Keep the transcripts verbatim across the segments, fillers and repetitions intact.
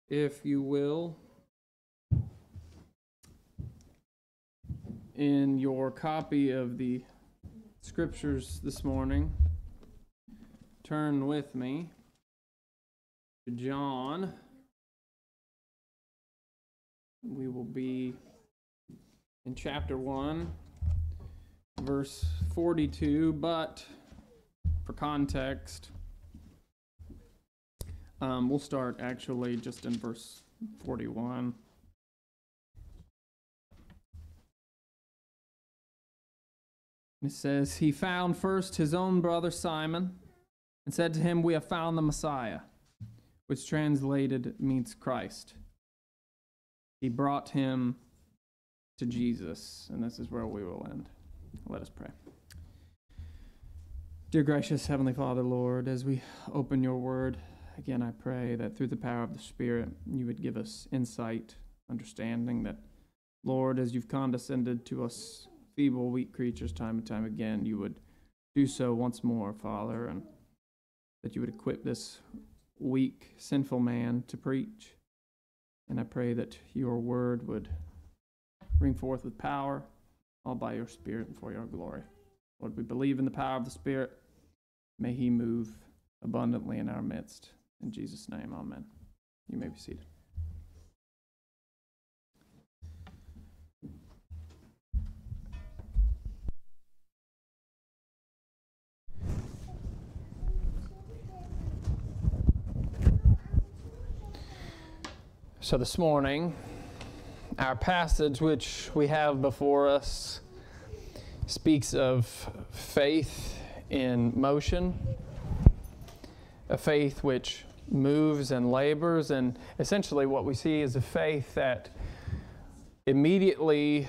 if you will, in your copy of the scriptures this morning, turn with me to John. We will be in chapter one, verse forty-two, but for context, um, we'll start actually just in verse forty-one. It says, "He found first his own brother Simon and said to him, 'We have found the Messiah,' which translated means Christ. He brought him to Jesus." And this is where we will end. Let us pray. Dear gracious Heavenly Father, Lord, as we open your word, again I pray that through the power of the Spirit you would give us insight, understanding that, Lord, as you've condescended to us feeble, weak creatures time and time again, you would do so once more, Father, and that you would equip this weak, sinful man to preach. And I pray that your word would bring forth with power, all by your Spirit and for your glory. Lord, we believe in the power of the Spirit. May he move abundantly in our midst. In Jesus' name, amen. You may be seated. So this morning, our passage which we have before us speaks of faith in motion, a faith which moves and labors, and essentially what we see is a faith that immediately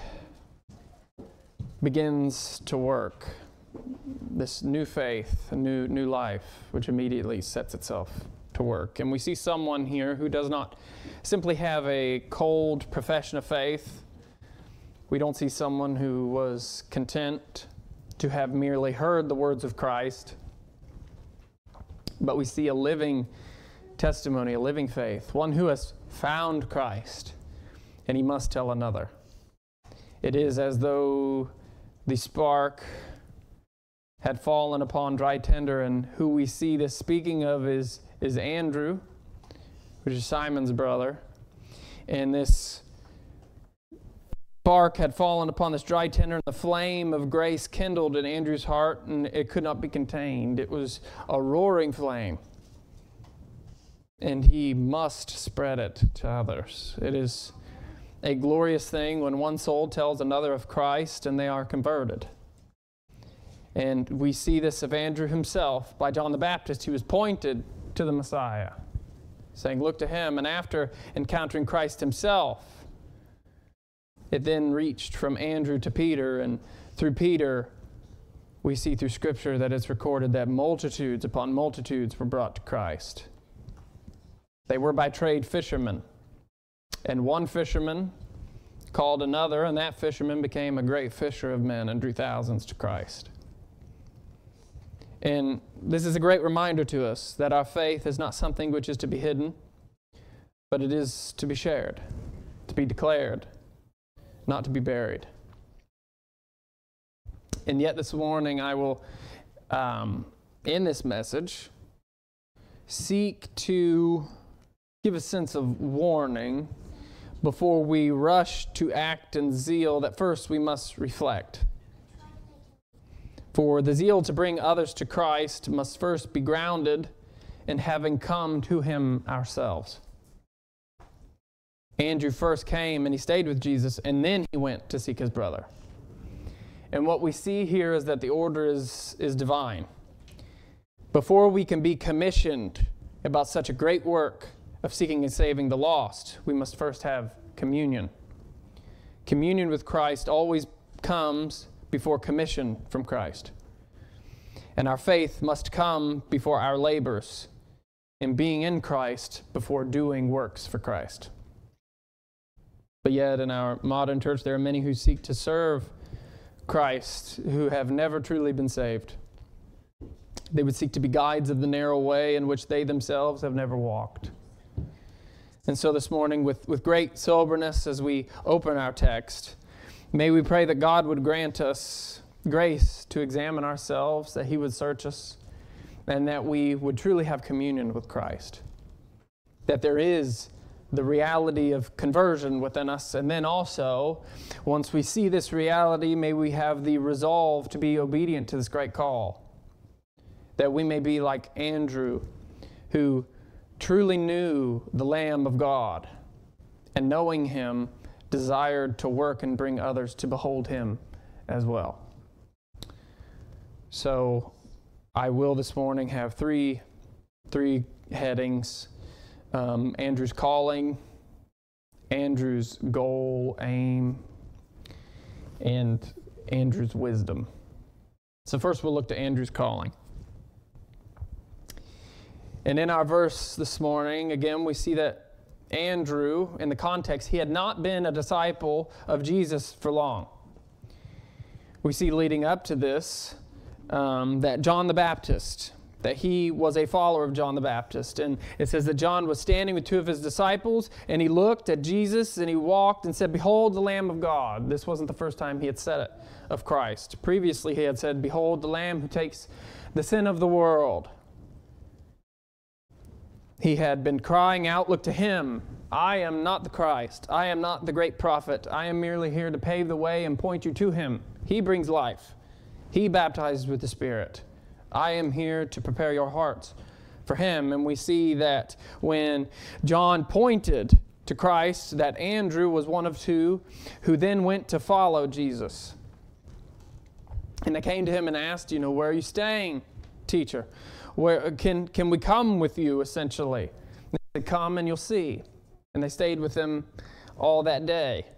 begins to work. This new faith, a new, new life, which immediately sets itself to work. And we see someone here who does not simply have a cold profession of faith. We don't see someone who was content to have merely heard the words of Christ, but we see a living testimony, a living faith, one who has found Christ, and he must tell another. It is as though the spark had fallen upon dry tinder, and who we see this speaking of is is Andrew, which is Simon's brother. And this spark had fallen upon this dry tinder, and the flame of grace kindled in Andrew's heart, and it could not be contained. It was a roaring flame, and he must spread it to others. It is a glorious thing when one soul tells another of Christ and they are converted. And we see this of Andrew himself by John the Baptist. He was pointed to the Messiah, saying, "Look to him." And after encountering Christ himself, it then reached from Andrew to Peter, and through Peter, we see through Scripture that it's recorded that multitudes upon multitudes were brought to Christ. They were by trade fishermen, and one fisherman called another, and that fisherman became a great fisher of men and drew thousands to Christ. And this is a great reminder to us that our faith is not something which is to be hidden, but it is to be shared, to be declared, not to be buried. And yet this morning I will, um, in this message, seek to give a sense of warning before we rush to act in zeal that first we must reflect. For the zeal to bring others to Christ must first be grounded in having come to him ourselves. Andrew first came and he stayed with Jesus, and then he went to seek his brother. And what we see here is that the order is, is divine. Before we can be commissioned about such a great work of seeking and saving the lost, we must first have communion. Communion with Christ always comes before commission from Christ. And our faith must come before our labors in being in Christ before doing works for Christ. But yet in our modern church there are many who seek to serve Christ who have never truly been saved. They would seek to be guides of the narrow way in which they themselves have never walked. And so this morning, with, with great soberness as we open our text, may we pray that God would grant us grace to examine ourselves, that He would search us, and that we would truly have communion with Christ. That there is the reality of conversion within us, and then also, once we see this reality, may we have the resolve to be obedient to this great call. That we may be like Andrew, who truly knew the Lamb of God, and knowing Him, desired to work and bring others to behold Him as well. So I will this morning have three, three headings. Um, Andrew's calling, Andrew's goal, aim, and Andrew's wisdom. So first we'll look to Andrew's calling. And in our verse this morning, again, we see that Andrew, in the context, he had not been a disciple of Jesus for long. We see leading up to this um, that John the Baptist, that he was a follower of John the Baptist. And it says that John was standing with two of his disciples, and he looked at Jesus, and he walked and said, "Behold the Lamb of God." This wasn't the first time he had said it of Christ. Previously he had said, "Behold the Lamb who takes the sin of the world." He had been crying out, "Look to Him. I am not the Christ. I am not the great prophet. I am merely here to pave the way and point you to Him. He brings life. He baptizes with the Spirit. I am here to prepare your hearts for Him." And we see that when John pointed to Christ, that Andrew was one of two who then went to follow Jesus. And they came to him and asked, you know, "Where are you staying, teacher? Where can, can we come with you," essentially? They said, "Come and you'll see." And they stayed with him all that day.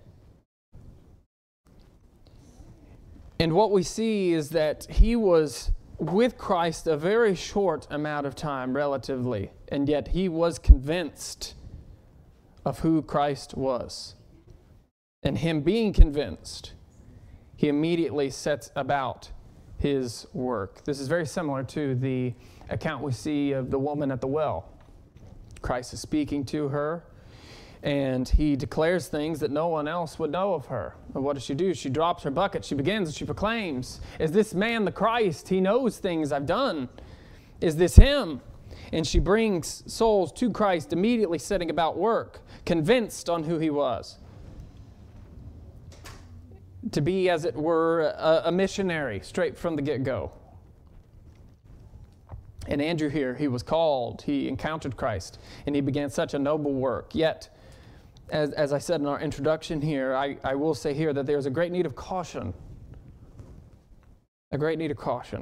And what we see is that he was with Christ a very short amount of time, relatively, and yet he was convinced of who Christ was. And him being convinced, he immediately sets about his work. This is very similar to the account we see of the woman at the well. Christ is speaking to her, and he declares things that no one else would know of her. And what does she do? She drops her bucket. She begins and she proclaims, "Is this man the Christ? He knows things I've done. Is this Him?" And she brings souls to Christ, immediately setting about work, convinced on who He was. To be, as it were, a, a missionary straight from the get-go. And Andrew here, he was called, he encountered Christ, and he began such a noble work. Yet, as, as I said in our introduction here, I, I will say here that there's a great need of caution. A great need of caution.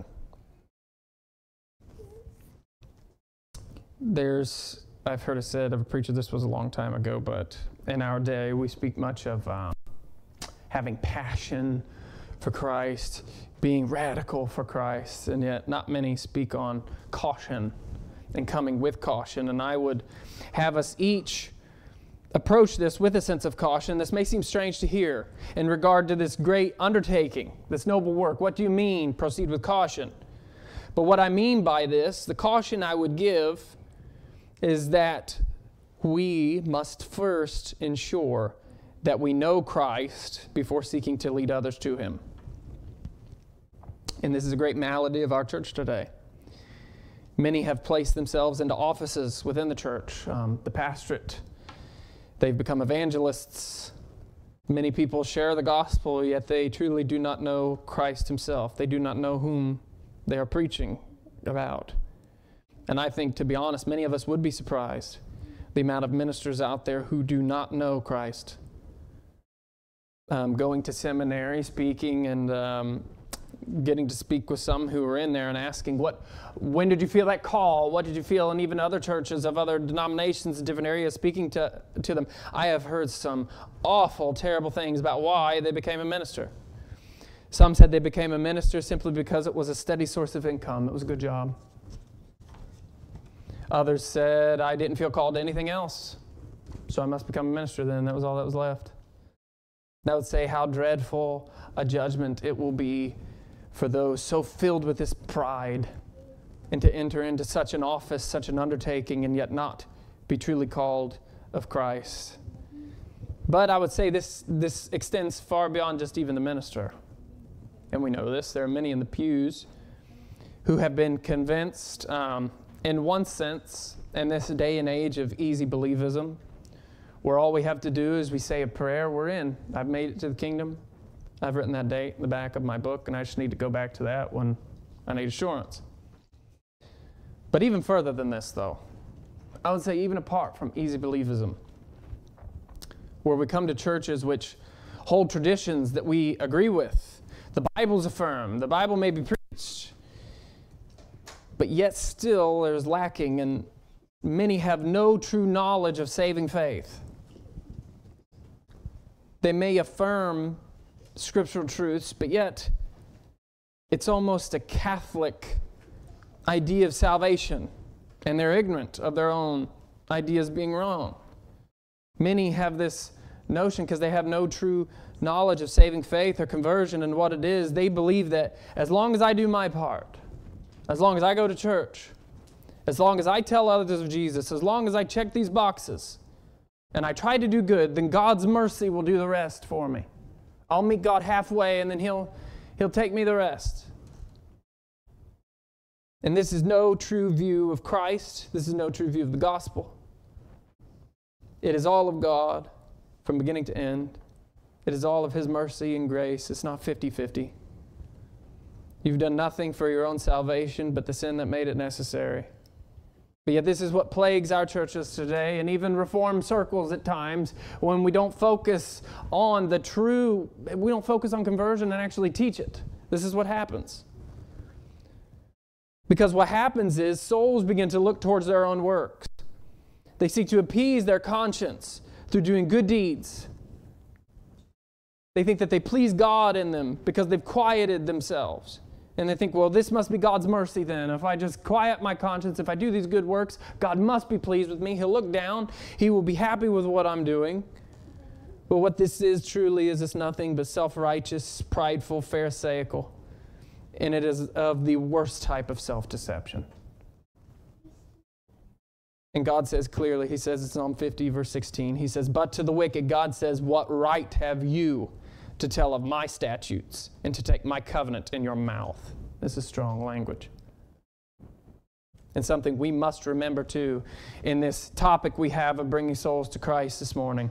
There's, I've heard it said of a preacher, this was a long time ago, but in our day we speak much of um, having passion for Christ, being radical for Christ, and yet not many speak on caution and coming with caution. And I would have us each approach this with a sense of caution. This may seem strange to hear in regard to this great undertaking, this noble work. What do you mean, proceed with caution? But what I mean by this, the caution I would give, is that we must first ensure that we know Christ before seeking to lead others to Him. And this is a great malady of our church today. Many have placed themselves into offices within the church, um, the pastorate. They've become evangelists. Many people share the gospel, yet they truly do not know Christ Himself. They do not know whom they are preaching about. And I think, to be honest, many of us would be surprised the amount of ministers out there who do not know Christ. Um, going to seminary, speaking, and um, getting to speak with some who were in there and asking, "What? When did you feel that call? What did you feel?" And even other churches of other denominations in different areas, speaking to, to them, I have heard some awful, terrible things about why they became a minister. Some said they became a minister simply because it was a steady source of income. It was a good job. Others said, "I didn't feel called to anything else, so I must become a minister then." That was all that was left. That would say how dreadful a judgment it will be for those so filled with this pride, and to enter into such an office, such an undertaking, and yet not be truly called of Christ. But I would say this, this extends far beyond just even the minister. And we know this. There are many in the pews who have been convinced, um, in one sense, in this day and age of easy believism, where all we have to do is we say a prayer, we're in. I've made it to the kingdom. I've written that date in the back of my book, and I just need to go back to that when I need assurance. But even further than this, though, I would say even apart from easy believism, where we come to churches which hold traditions that we agree with, the Bible's affirmed, the Bible may be preached, but yet still there's lacking, and many have no true knowledge of saving faith. They may affirm scriptural truths, but yet it's almost a Catholic idea of salvation, and they're ignorant of their own ideas being wrong. Many have this notion because they have no true knowledge of saving faith or conversion and what it is. They believe that as long as I do my part, as long as I go to church, as long as I tell others of Jesus, as long as I check these boxes, and I try to do good, then God's mercy will do the rest for me. I'll meet God halfway, and then He'll, He'll take me the rest. And this is no true view of Christ. This is no true view of the gospel. It is all of God from beginning to end. It is all of His mercy and grace. It's not fifty-fifty. You've done nothing for your own salvation but the sin that made it necessary. But yet this is what plagues our churches today, and even Reformed circles at times, when we don't focus on the true, we don't focus on conversion and actually teach it. This is what happens. Because what happens is souls begin to look towards their own works. They seek to appease their conscience through doing good deeds. They think that they please God in them because they've quieted themselves. And they think, well, this must be God's mercy then. If I just quiet my conscience, if I do these good works, God must be pleased with me. He'll look down. He will be happy with what I'm doing. But what this is truly is it's nothing but self-righteous, prideful, pharisaical. And it is of the worst type of self-deception. And God says clearly, He says in Psalm fifty, verse sixteen, He says, but to the wicked, God says, what right have you to tell of my statutes and to take my covenant in your mouth? This is strong language. And something we must remember too in this topic we have of bringing souls to Christ this morning.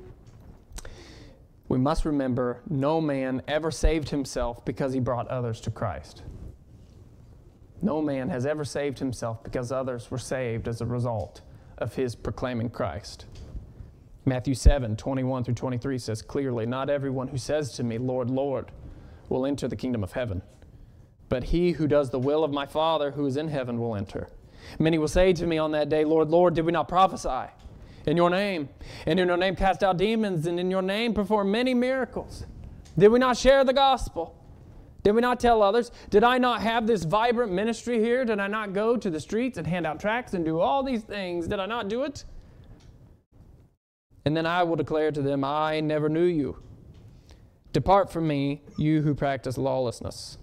We must remember no man ever saved himself because he brought others to Christ. No man has ever saved himself because others were saved as a result of his proclaiming Christ. Matthew seven, twenty-one through twenty-three says clearly, not everyone who says to me, Lord, Lord, will enter the kingdom of heaven, but he who does the will of my Father who is in heaven will enter. Many will say to me on that day, Lord, Lord, did we not prophesy in your name? And in your name cast out demons, and in your name perform many miracles? Did we not share the gospel? Did we not tell others? Did I not have this vibrant ministry here? Did I not go to the streets and hand out tracts and do all these things? Did I not do it? And then I will declare to them, I never knew you. Depart from me, you who practice lawlessness.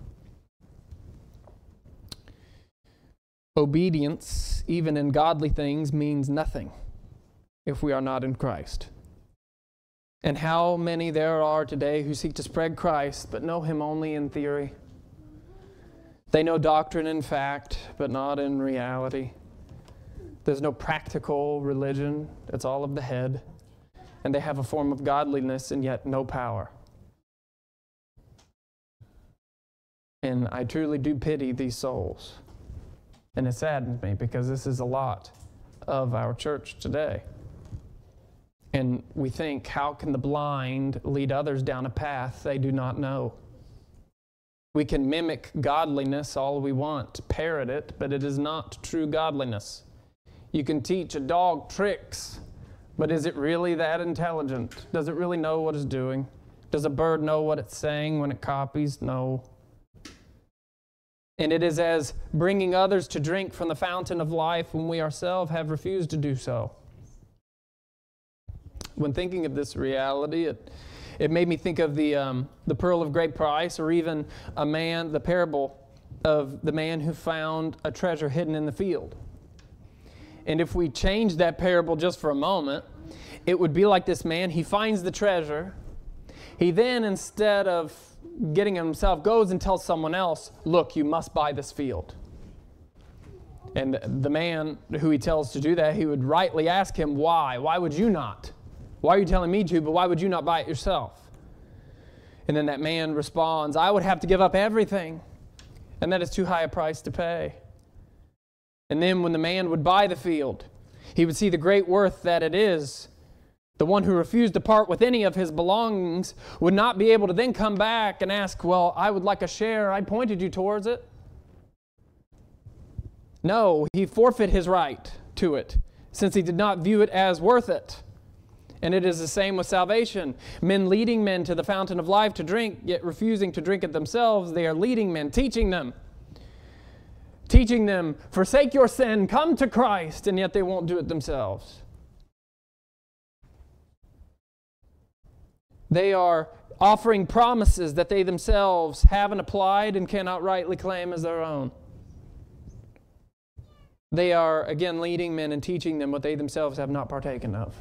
Obedience, even in godly things, means nothing if we are not in Christ. And how many there are today who seek to spread Christ, but know Him only in theory. They know doctrine in fact, but not in reality. There's no practical religion. It's all of the head. And they have a form of godliness and yet no power. And I truly do pity these souls. And it saddens me because this is a lot of our church today. And we think, how can the blind lead others down a path they do not know? We can mimic godliness all we want, parrot it, but it is not true godliness. You can teach a dog tricks, but is it really that intelligent? Does it really know what it's doing? Does a bird know what it's saying when it copies? No. And it is as bringing others to drink from the fountain of life when we ourselves have refused to do so. When thinking of this reality, it, it made me think of the, um, the pearl of great price, or even a man, the parable of the man who found a treasure hidden in the field. And if we change that parable just for a moment, it would be like this man. He finds the treasure. He then, instead of getting it himself, goes and tells someone else, look, you must buy this field. And the man who he tells to do that, he would rightly ask him, why? Why would you not? Why are you telling me to, but why would you not buy it yourself? And then that man responds, I would have to give up everything, and that is too high a price to pay. And then when the man would buy the field, he would see the great worth that it is. The one who refused to part with any of his belongings would not be able to then come back and ask, well, I would like a share. I pointed you towards it. No, he forfeit his right to it, since he did not view it as worth it. And it is the same with salvation. Men leading men to the fountain of life to drink, yet refusing to drink it themselves, they are leading men, teaching them. Teaching them, forsake your sin, come to Christ, and yet they won't do it themselves. They are offering promises that they themselves haven't applied and cannot rightly claim as their own. They are, again, leading men and teaching them what they themselves have not partaken of.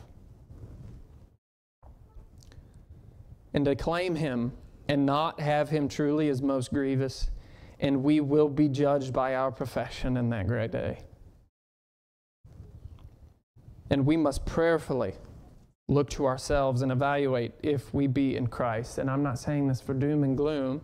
And to claim him and not have him truly is most grievous, and we will be judged by our profession in that great day. And we must prayerfully look to ourselves and evaluate if we be in Christ. And I'm not saying this for doom and gloom,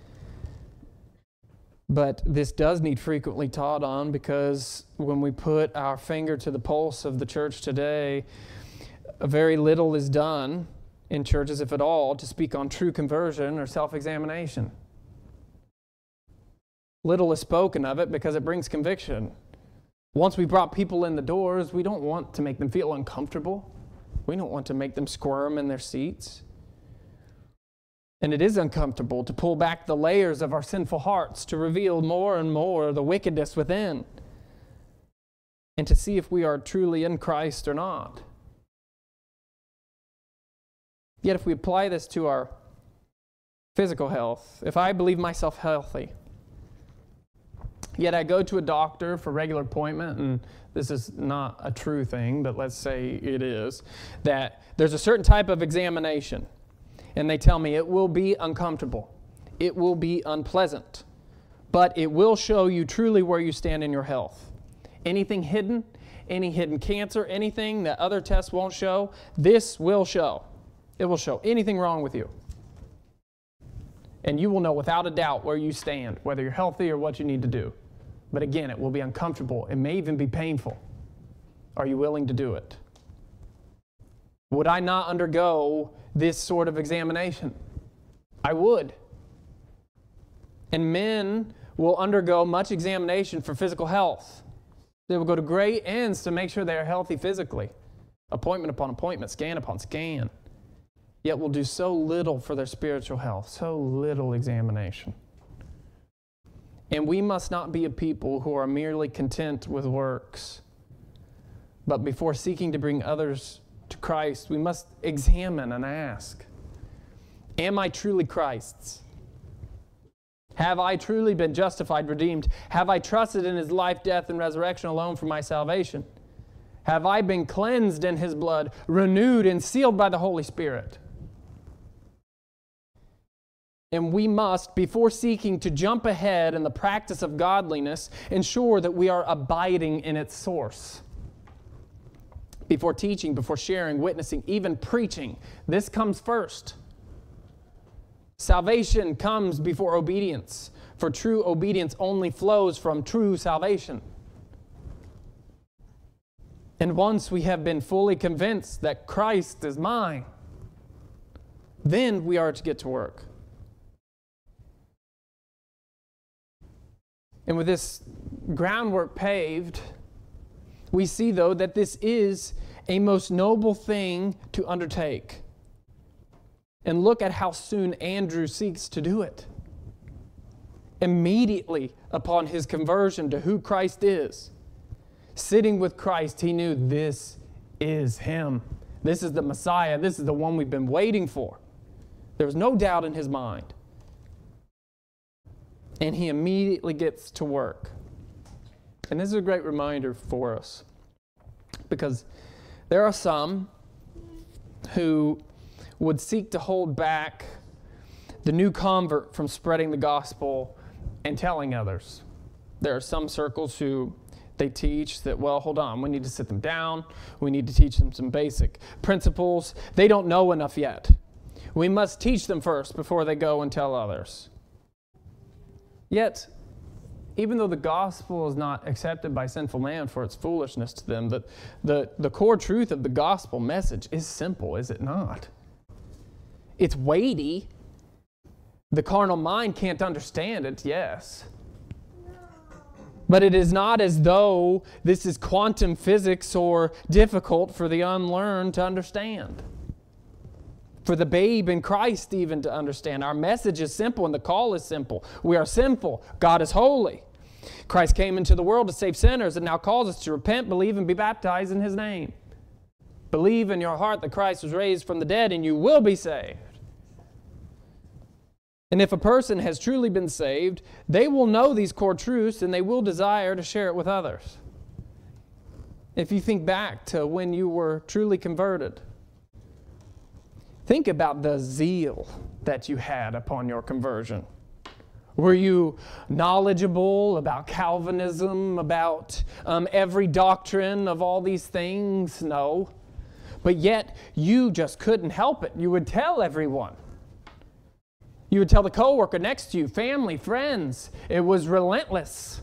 but this does need frequently taught on, because when we put our finger to the pulse of the church today, very little is done in churches, if at all, to speak on true conversion or self-examination. Little is spoken of it because it brings conviction. Once we brought people in the doors, we don't want to make them feel uncomfortable. We don't want to make them squirm in their seats. And it is uncomfortable to pull back the layers of our sinful hearts, to reveal more and more the wickedness within, and to see if we are truly in Christ or not. Yet if we apply this to our physical health, if I believe myself healthy, yet I go to a doctor for regular appointment, and this is not a true thing, but let's say it is, that there's a certain type of examination, and they tell me it will be uncomfortable, it will be unpleasant, but it will show you truly where you stand in your health. Anything hidden, any hidden cancer, anything that other tests won't show, this will show. It will show anything wrong with you. And you will know without a doubt where you stand, whether you're healthy or what you need to do. But again, it will be uncomfortable. It may even be painful. Are you willing to do it? Would I not undergo this sort of examination? I would. And men will undergo much examination for physical health. They will go to great ends to make sure they are healthy physically. Appointment upon appointment, scan upon scan. Yet will do so little for their spiritual health, so little examination. And we must not be a people who are merely content with works. But before seeking to bring others to Christ, we must examine and ask, am I truly Christ's? Have I truly been justified, redeemed? Have I trusted in his life, death, and resurrection alone for my salvation? Have I been cleansed in his blood, renewed and sealed by the Holy Spirit? And we must, before seeking to jump ahead in the practice of godliness, ensure that we are abiding in its source. Before teaching, before sharing, witnessing, even preaching, this comes first. Salvation comes before obedience, for true obedience only flows from true salvation. And once we have been fully convinced that Christ is mine, then we are to get to work. And with this groundwork paved, we see, though, that this is a most noble thing to undertake. And look at how soon Andrew seeks to do it. Immediately upon his conversion to who Christ is, sitting with Christ, he knew this is him. This is the Messiah. This is the one we've been waiting for. There was no doubt in his mind. And he immediately gets to work. And this is a great reminder for us. because there are some who would seek to hold back the new convert from spreading the gospel and telling others. There are some circles who they teach that, well, hold on, we need to sit them down. We need to teach them some basic principles. They don't know enough yet. We must teach them first before they go and tell others. Yet, even though the gospel is not accepted by sinful man for its foolishness to them, the, the, the core truth of the gospel message is simple, is it not? It's weighty. The carnal mind can't understand it, yes. But it is not as though this is quantum physics or difficult for the unlearned to understand. For the babe in Christ even to understand. Our message is simple and the call is simple. We are sinful. God is holy. Christ came into the world to save sinners and now calls us to repent, believe, and be baptized in His name. Believe in your heart that Christ was raised from the dead and you will be saved. And if a person has truly been saved, they will know these core truths and they will desire to share it with others. If you think back to when you were truly converted, think about the zeal that you had upon your conversion. Were you knowledgeable about Calvinism, about um, every doctrine of all these things? No. But yet, you just couldn't help it. You would tell everyone. You would tell the coworker next to you, family, friends. It was relentless.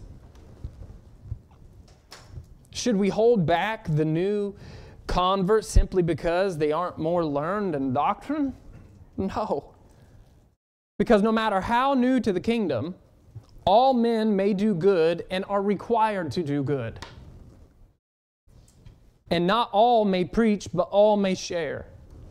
Should we hold back the new converts simply because they aren't more learned in doctrine? No. Because no matter how new to the kingdom, all men may do good and are required to do good. And not all may preach, but all may share.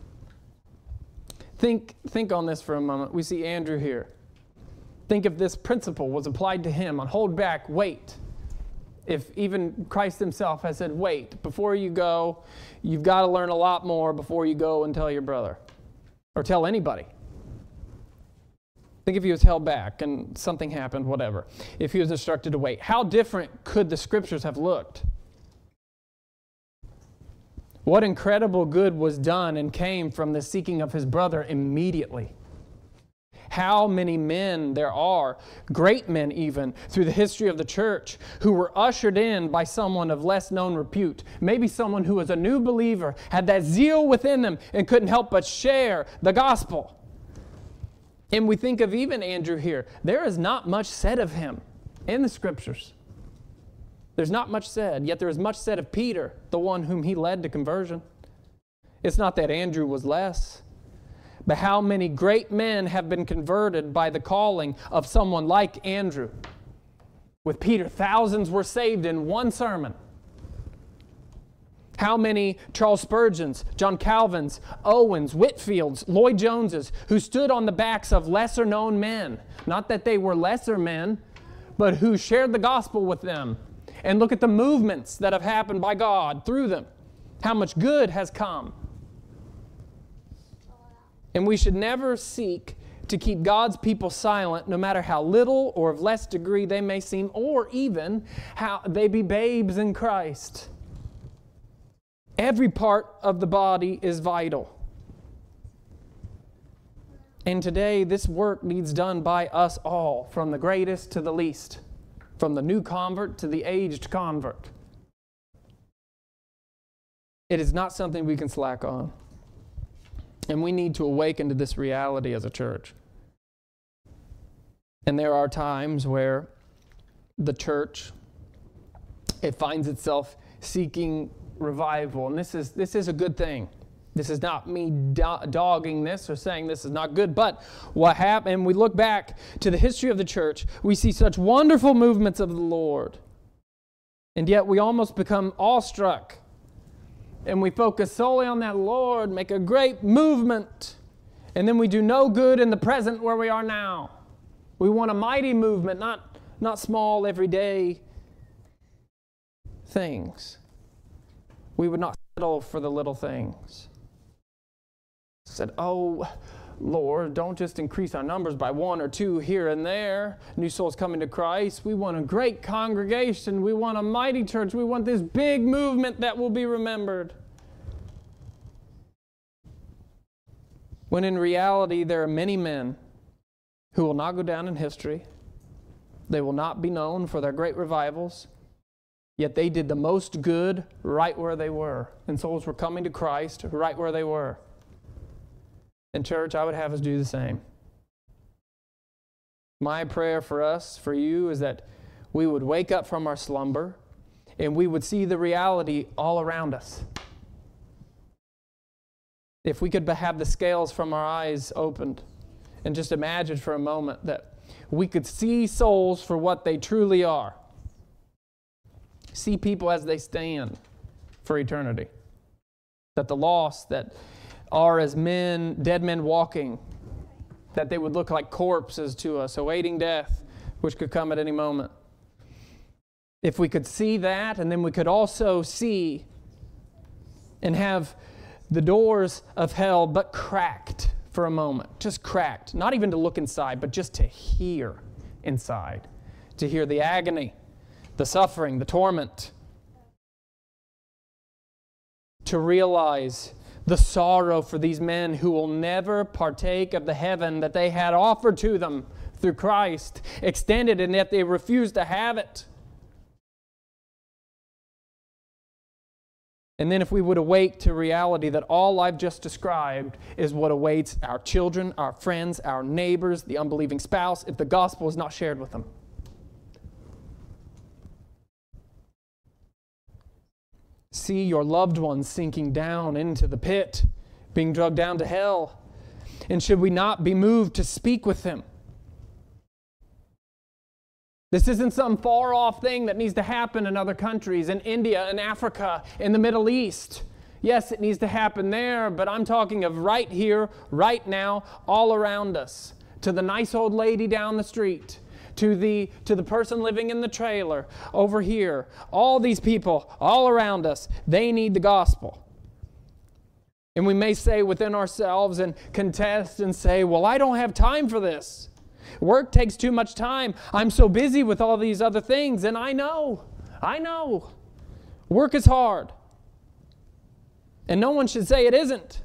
Think, think on this for a moment. We see Andrew here. Think if this principle was applied to him on hold back, wait. If even Christ Himself has said, wait, before you go, you've got to learn a lot more before you go and tell your brother. Or tell anybody. Think if he was held back and something happened, whatever. If he was instructed to wait. How different could the Scriptures have looked? What incredible good was done and came from the seeking of his brother immediately. How many men there are, great men even, through the history of the church, who were ushered in by someone of less known repute. Maybe someone who was a new believer, had that zeal within them, and couldn't help but share the gospel. And we think of even Andrew here. There is not much said of him in the Scriptures. There's not much said, yet there is much said of Peter, the one whom he led to conversion. It's not that Andrew was less, but how many great men have been converted by the calling of someone like Andrew. With Peter, thousands were saved in one sermon. How many Charles Spurgeons, John Calvins, Owens, Whitfields, Lloyd Joneses, who stood on the backs of lesser known men, not that they were lesser men, but who shared the gospel with them. And look at the movements that have happened by God through them. How much good has come. And we should never seek to keep God's people silent, no matter how little or of less degree they may seem, or even how they be babes in Christ. Every part of the body is vital. And today, this work needs done by us all, from the greatest to the least. From the new convert to the aged convert. It is not something we can slack on. And we need to awaken to this reality as a church. And there are times where the church, it finds itself seeking revival. And this is, this is a good thing. This is not me do- dogging this or saying this is not good, but what happened, and we look back to the history of the church, we see such wonderful movements of the Lord. And yet we almost become awestruck. And we focus solely on that, Lord, make a great movement. And then we do no good in the present where we are now. We want a mighty movement, not, not small, everyday things. We would not settle for the little things. Said, oh, Lord, don't just increase our numbers by one or two here and there, new souls coming to Christ. We want a great congregation. We want a mighty church. We want this big movement that will be remembered. When in reality, there are many men who will not go down in history. They will not be known for their great revivals. Yet they did the most good right where they were. And souls were coming to Christ right where they were. And church, I would have us do the same. My prayer for us, for you, is that we would wake up from our slumber and we would see the reality all around us. If we could have the scales from our eyes opened and just imagine for a moment that we could see souls for what they truly are. See people as they stand for eternity. That the lost that are as men, dead men walking, that they would look like corpses to us, awaiting death, which could come at any moment. If we could see that, and then we could also see and have the doors of hell but cracked for a moment, just cracked, not even to look inside, but just to hear inside, to hear the agony, the suffering, the torment, to realize the sorrow for these men who will never partake of the heaven that they had offered to them through Christ, extended, and yet they refused to have it. And then if we would awake to reality that all I've just described is what awaits our children, our friends, our neighbors, the unbelieving spouse, if the gospel is not shared with them. See your loved ones sinking down into the pit, being dragged down to hell. And should we not be moved to speak with them? This isn't some far-off thing that needs to happen in other countries, in India, in Africa, in the Middle East. Yes, it needs to happen there, but I'm talking of right here, right now, all around us. To the nice old lady down the street, to the, to the person living in the trailer over here. All these people, all around us, they need the gospel. And we may say within ourselves and contest and say, well, I don't have time for this. Work takes too much time. I'm so busy with all these other things. And I know, I know. Work is hard. And no one should say it isn't.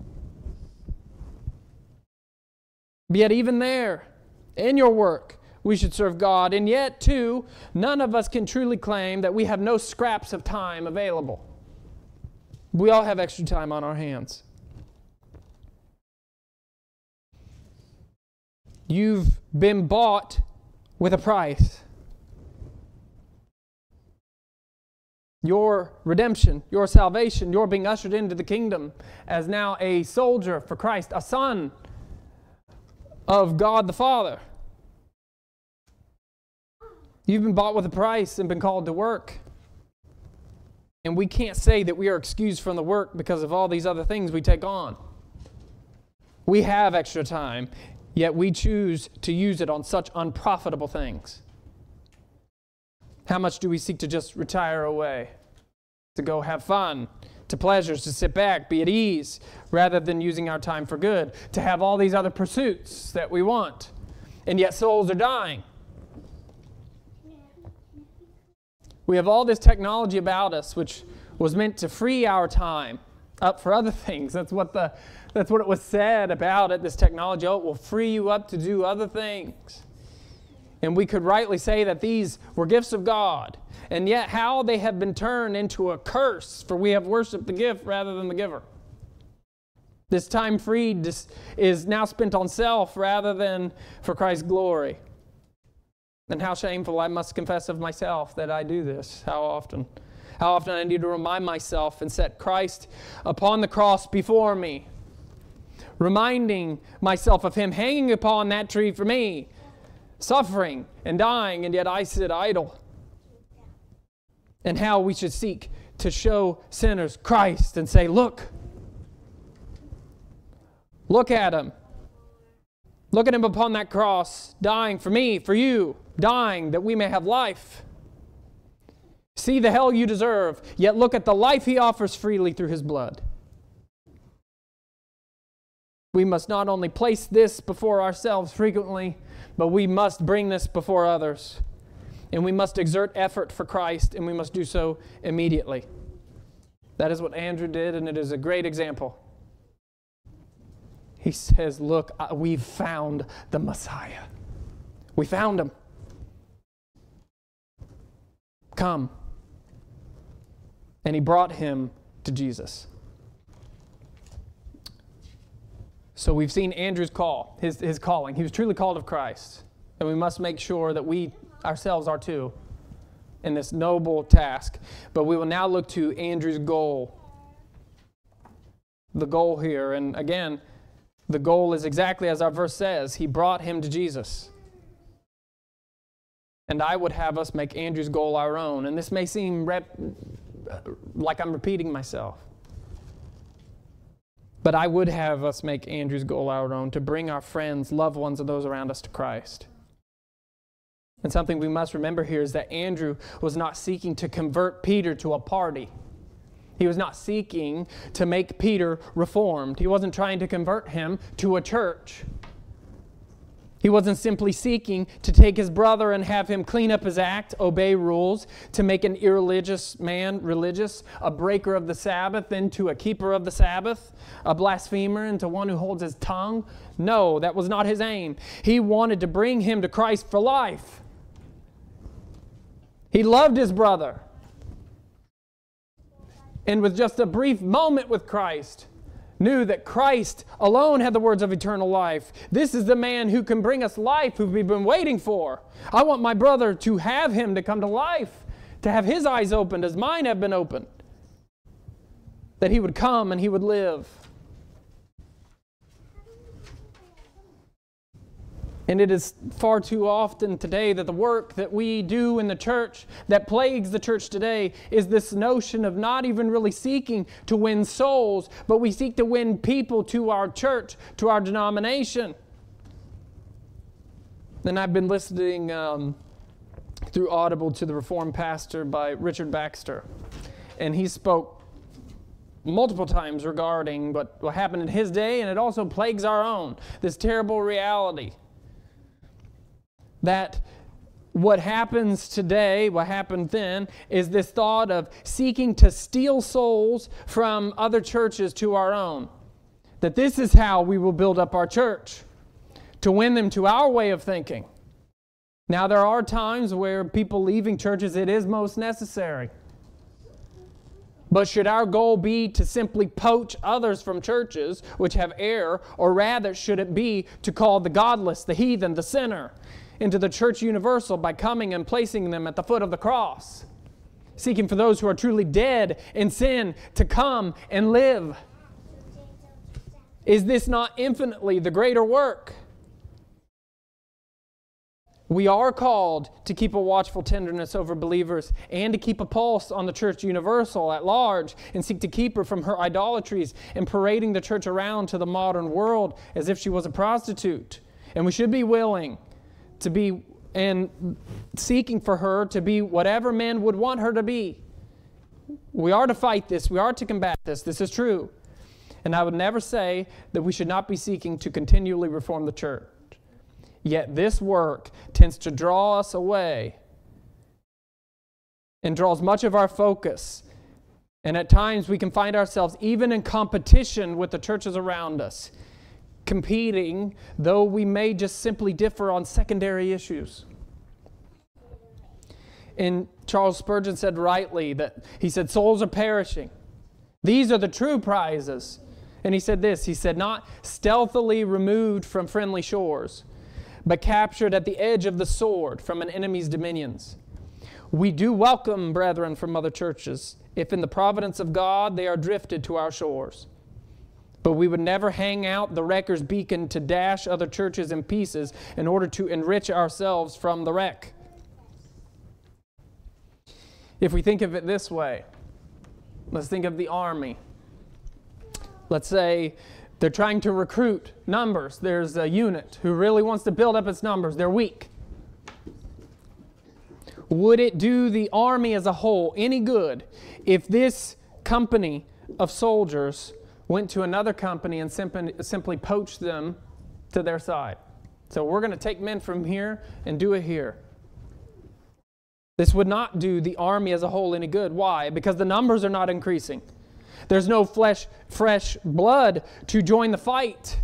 But yet even there, in your work, we should serve God. And yet, too, none of us can truly claim that we have no scraps of time available. We all have extra time on our hands. You've been bought with a price. Your redemption, your salvation, your being ushered into the kingdom as now a soldier for Christ, a son of God the Father. You've been bought with a price and been called to work. And we can't say that we are excused from the work because of all these other things we take on. We have extra time. Yet we choose to use it on such unprofitable things. How much do we seek to just retire away? To go have fun, to pleasures, to sit back, be at ease, rather than using our time for good, to have all these other pursuits that we want. And yet souls are dying. We have all this technology about us which was meant to free our time up for other things. That's what the That's what it was said about it, this technology. Oh, it will free you up to do other things. And we could rightly say that these were gifts of God. And yet how they have been turned into a curse, for we have worshiped the gift rather than the giver. This time freed is now spent on self rather than for Christ's glory. And how shameful I must confess of myself that I do this. How often? How often I need to remind myself and set Christ upon the cross before me. Reminding myself of Him hanging upon that tree for me, suffering and dying, and yet I sit idle. And how we should seek to show sinners Christ and say, look, look at Him. Look at Him upon that cross, dying for me, for you, dying that we may have life. See the hell you deserve, yet look at the life He offers freely through His blood. we must not only place this before ourselves frequently, but we must bring this before others. And we must exert effort for Christ, and we must do so immediately. That is what Andrew did, and it is a great example. He says, look, we've found the Messiah. We found him. Come. And he brought him to Jesus. So we've seen Andrew's call, his, his calling. He was truly called of Christ. And we must make sure that we ourselves are too in this noble task. But we will now look to Andrew's goal. The goal here, and again, the goal is exactly as our verse says. He brought him to Jesus. And I would have us make Andrew's goal our own. And this may seem rep- like I'm repeating myself. But I would have us make Andrew's goal our own, to bring our friends, loved ones, and those around us to Christ. And something we must remember here is that Andrew was not seeking to convert Peter to a party. He was not seeking to make Peter reformed. He wasn't trying to convert him to a church. He wasn't simply seeking to take his brother and have him clean up his act, obey rules, to make an irreligious man religious, a breaker of the Sabbath into a keeper of the Sabbath, a blasphemer into one who holds his tongue. No, that was not his aim. He wanted to bring him to Christ for life. He loved his brother. And with just a brief moment with Christ, knew that Christ alone had the words of eternal life. This is the man who can bring us life, who we've been waiting for. I want my brother to have him to come to life, to have his eyes opened as mine have been opened, that he would come and he would live. And it is far too often today that the work that we do in the church that plagues the church today is this notion of not even really seeking to win souls, but we seek to win people to our church, to our denomination. And I've been listening um, through Audible to The Reformed Pastor by Richard Baxter. And he spoke multiple times regarding what, what happened in his day, and it also plagues our own, this terrible reality. That what happens today, what happened then, is this thought of seeking to steal souls from other churches to our own. That this is how we will build up our church, to win them to our way of thinking. Now, there are times where people leaving churches, it is most necessary. But should our goal be to simply poach others from churches which have error, or rather should it be to call the godless, the heathen, the sinner, into the church universal by coming and placing them at the foot of the cross, seeking for those who are truly dead in sin to come and live? Is this not infinitely the greater work? We are called to keep a watchful tenderness over believers and to keep a pulse on the church universal at large and seek to keep her from her idolatries and parading the church around to the modern world as if she was a prostitute. And we should be willing to be and seeking for her to be whatever men would want her to be. We are to fight this. We are to combat this. This is true. And I would never say that we should not be seeking to continually reform the church. Yet this work tends to draw us away and draws much of our focus. And at times we can find ourselves even in competition with the churches around us, competing, though we may just simply differ on secondary issues. And Charles Spurgeon said rightly that he said, souls are perishing. These are the true prizes. And he said this, he said, not stealthily removed from friendly shores, but captured at the edge of the sword from an enemy's dominions. We do welcome brethren from other churches, if in the providence of God they are drifted to our shores. But we would never hang out the wrecker's beacon to dash other churches in pieces in order to enrich ourselves from the wreck. If we think of it this way, let's think of the army. Let's say they're trying to recruit numbers. There's a unit who really wants to build up its numbers. They're weak. Would it do the army as a whole any good if this company of soldiers went to another company and simply, simply poached them to their side. So we're going to take men from here and do it here. This would not do the army as a whole any good. Why? Because the numbers are not increasing. There's no flesh, fresh blood to join the fight.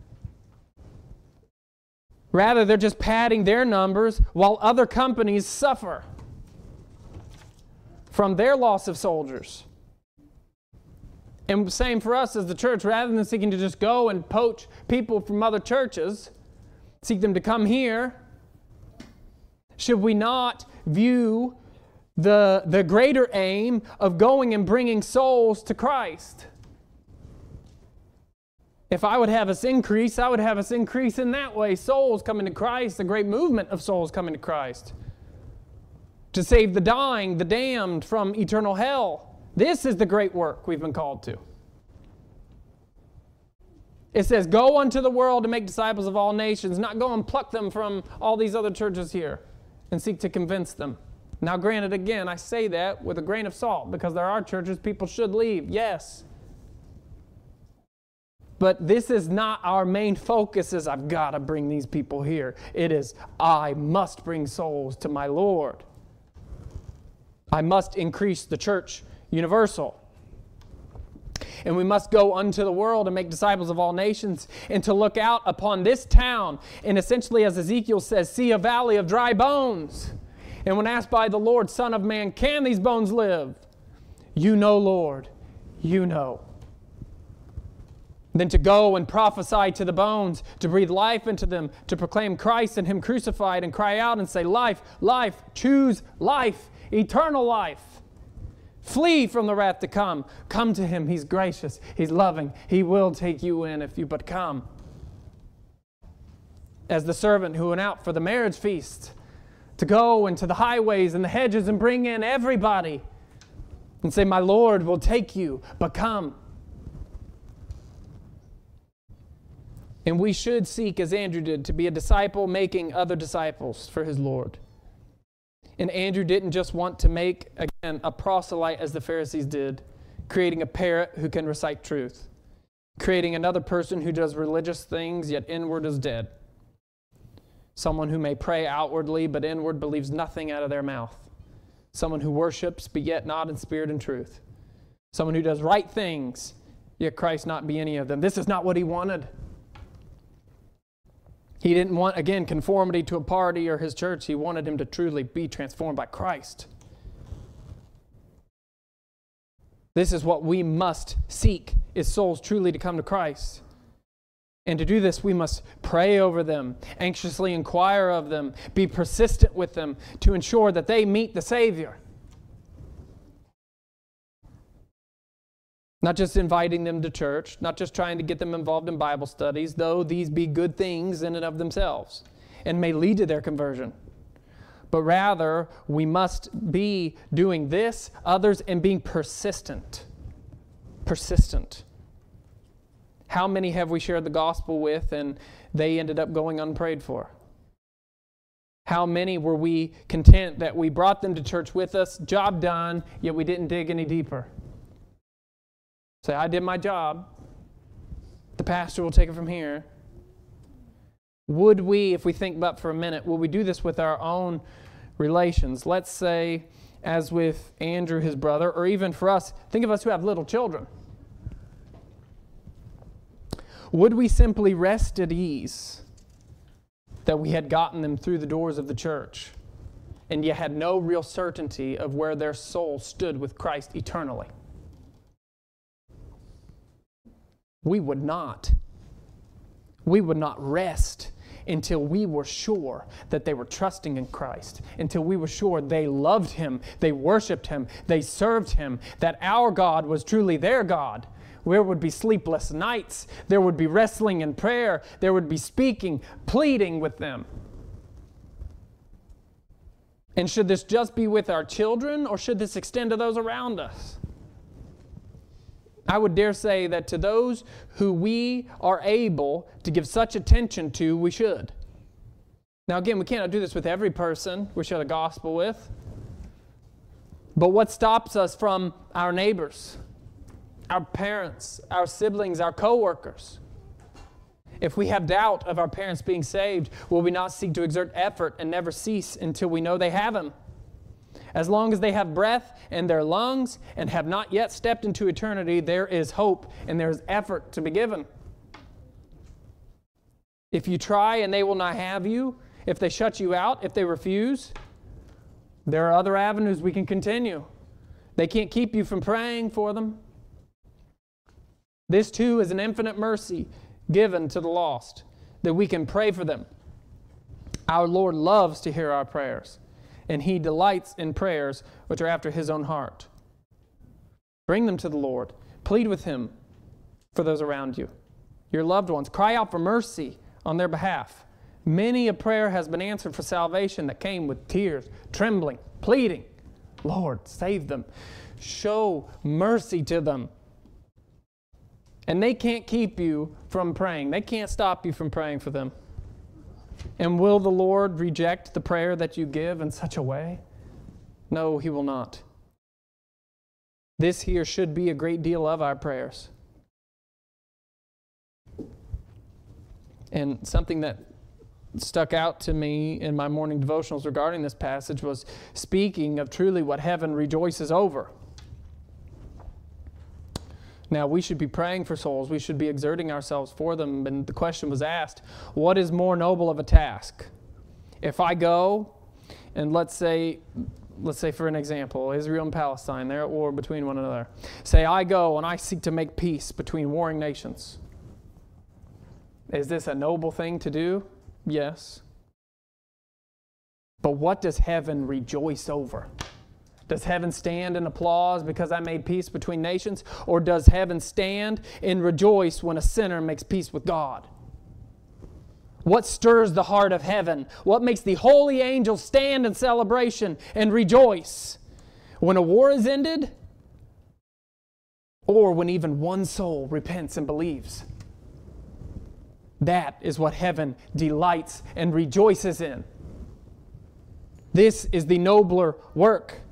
Rather, they're just padding their numbers while other companies suffer from their loss of soldiers. And same for us as the church. Rather than seeking to just go and poach people from other churches, seek them to come here, should we not view the, the greater aim of going and bringing souls to Christ? If I would have us increase, I would have us increase in that way. Souls coming to Christ, a great movement of souls coming to Christ. To save the dying, the damned from eternal hell. This is the great work we've been called to. It says, go unto the world and make disciples of all nations, not go and pluck them from all these other churches here and seek to convince them. Now, granted, again, I say that with a grain of salt because there are churches people should leave, yes. But this is not our main focus is I've got to bring these people here. It is I must bring souls to my Lord. I must increase the church universal. And we must go unto the world and make disciples of all nations and to look out upon this town and essentially, as Ezekiel says, see a valley of dry bones. And when asked by the Lord, Son of man, can these bones live? You know, Lord, you know. Then to go and prophesy to the bones, to breathe life into them, to proclaim Christ and Him crucified and cry out and say, life, life, choose life, eternal life. Flee from the wrath to come. Come to Him. He's gracious. He's loving. He will take you in if you but come. As the servant who went out for the marriage feast, to go into the highways and the hedges and bring in everybody and say, my Lord will take you, but come. And we should seek, as Andrew did, to be a disciple making other disciples for his Lord. And Andrew didn't just want to make, again, a proselyte as the Pharisees did, creating a parrot who can recite truth, creating another person who does religious things, yet inward is dead. Someone who may pray outwardly, but inward believes nothing out of their mouth. Someone who worships, but yet not in spirit and truth. Someone who does right things, yet Christ not be any of them. This is not what he wanted. He didn't want, again, conformity to a party or his church. He wanted him to truly be transformed by Christ. This is what we must seek, is souls truly to come to Christ. And to do this, we must pray over them, anxiously inquire of them, be persistent with them to ensure that they meet the Savior. Not just inviting them to church, not just trying to get them involved in Bible studies, though these be good things in and of themselves and may lead to their conversion. But rather, we must be doing this, others, and being persistent. Persistent. How many have we shared the gospel with and they ended up going unprayed for? How many were we content that we brought them to church with us, job done, yet we didn't dig any deeper? Say, I did my job. The pastor will take it from here. Would we, if we think about for a minute, would we do this with our own relations? Let's say, as with Andrew, his brother, or even for us, think of us who have little children. Would we simply rest at ease that we had gotten them through the doors of the church and yet had no real certainty of where their soul stood with Christ eternally? We would not. We would not rest until we were sure that they were trusting in Christ, until we were sure they loved Him, they worshiped Him, they served Him, that our God was truly their God. There would be sleepless nights, there would be wrestling in prayer, there would be speaking, pleading with them. And should this just be with our children, or should this extend to those around us? I would dare say that to those who we are able to give such attention to, we should. Now again, we cannot do this with every person we share the gospel with. But what stops us from our neighbors, our parents, our siblings, our co-workers. If we have doubt of our parents being saved, will we not seek to exert effort and never cease until we know they have Him? As long as they have breath in their lungs and have not yet stepped into eternity, there is hope and there is effort to be given. If you try and they will not have you, if they shut you out, if they refuse, there are other avenues we can continue. They can't keep you from praying for them. This too is an infinite mercy given to the lost, that we can pray for them. Our Lord loves to hear our prayers, and He delights in prayers which are after His own heart. Bring them to the Lord. Plead with Him for those around you, your loved ones. Cry out for mercy on their behalf. Many a prayer has been answered for salvation that came with tears, trembling, pleading, Lord, save them. Show mercy to them. And they can't keep you from praying. They can't stop you from praying for them. And will the Lord reject the prayer that you give in such a way? No, He will not. This here should be a great deal of our prayers. And something that stuck out to me in my morning devotionals regarding this passage was speaking of truly what heaven rejoices over. Now, we should be praying for souls. We should be exerting ourselves for them. And the question was asked, what is more noble of a task? If I go, and let's say, let's say for an example, Israel and Palestine, they're at war between one another. Say I go and I seek to make peace between warring nations. Is this a noble thing to do? Yes. But what does heaven rejoice over? Does heaven stand in applause because I made peace between nations? Or does heaven stand and rejoice when a sinner makes peace with God? What stirs the heart of heaven? What makes the holy angels stand in celebration and rejoice? When a war is ended? Or when even one soul repents and believes? That is what heaven delights and rejoices in. This is the nobler work.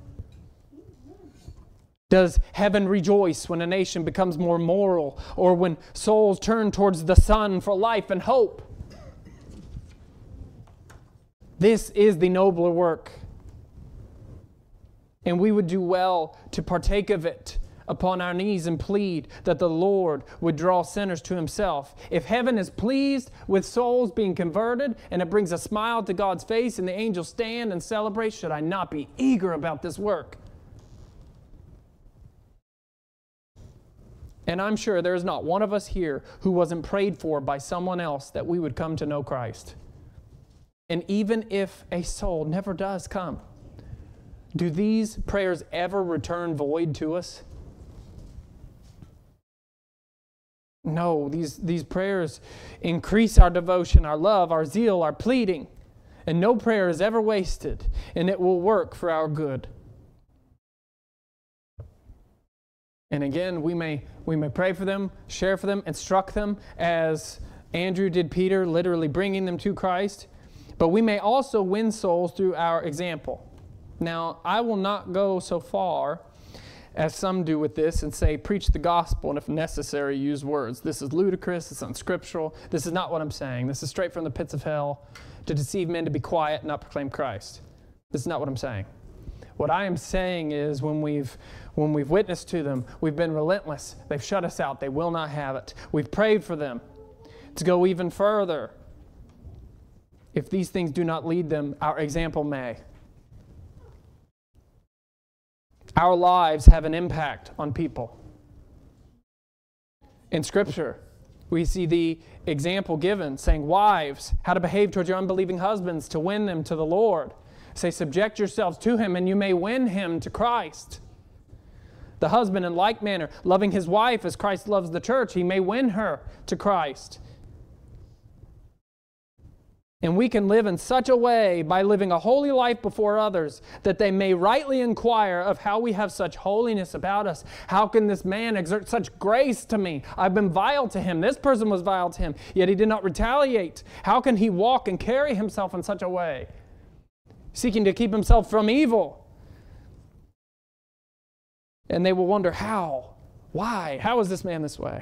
Does heaven rejoice when a nation becomes more moral, or when souls turn towards the Son for life and hope? This is the nobler work. And we would do well to partake of it upon our knees and plead that the Lord would draw sinners to Himself. If heaven is pleased with souls being converted and it brings a smile to God's face and the angels stand and celebrate, should I not be eager about this work? And I'm sure there is not one of us here who wasn't prayed for by someone else that we would come to know Christ. And even if a soul never does come, do these prayers ever return void to us? No, these, these prayers increase our devotion, our love, our zeal, our pleading. And no prayer is ever wasted, and it will work for our good. And again, we may, we may pray for them, share for them, instruct them, as Andrew did Peter, literally bringing them to Christ. But we may also win souls through our example. Now, I will not go so far as some do with this and say, preach the gospel, and if necessary, use words. This is ludicrous, it's unscriptural. This is not what I'm saying. This is straight from the pits of hell to deceive men to be quiet and not proclaim Christ. This is not what I'm saying. What I am saying is when we've, when we've witnessed to them, we've been relentless. They've shut us out. They will not have it. We've prayed for them. To go even further, if these things do not lead them, our example may. Our lives have an impact on people. In Scripture, we see the example given saying, wives, how to behave towards your unbelieving husbands to win them to the Lord. Say, subject yourselves to Him, and you may win him to Christ. The husband, in like manner, loving his wife as Christ loves the church, he may win her to Christ. And we can live in such a way by living a holy life before others that they may rightly inquire of how we have such holiness about us. How can this man exert such grace to me? I've been vile to him. This person was vile to him, yet he did not retaliate. How can he walk and carry himself in such a way, seeking to keep himself from evil? And they will wonder how. Why? How is this man this way?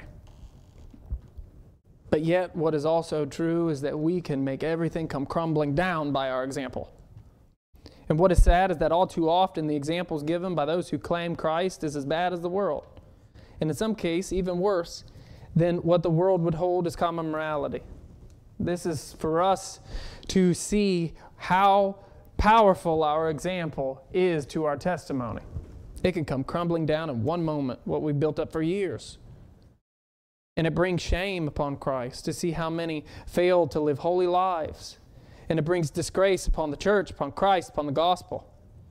But yet, what is also true is that we can make everything come crumbling down by our example. And what is sad is that all too often the examples given by those who claim Christ is as bad as the world. And in some case, even worse than what the world would hold as common morality. This is for us to see how powerful our example is to our testimony. It can come crumbling down in one moment, what we've built up for years. And it brings shame upon Christ to see how many fail to live holy lives. And it brings disgrace upon the church, upon Christ, upon the gospel.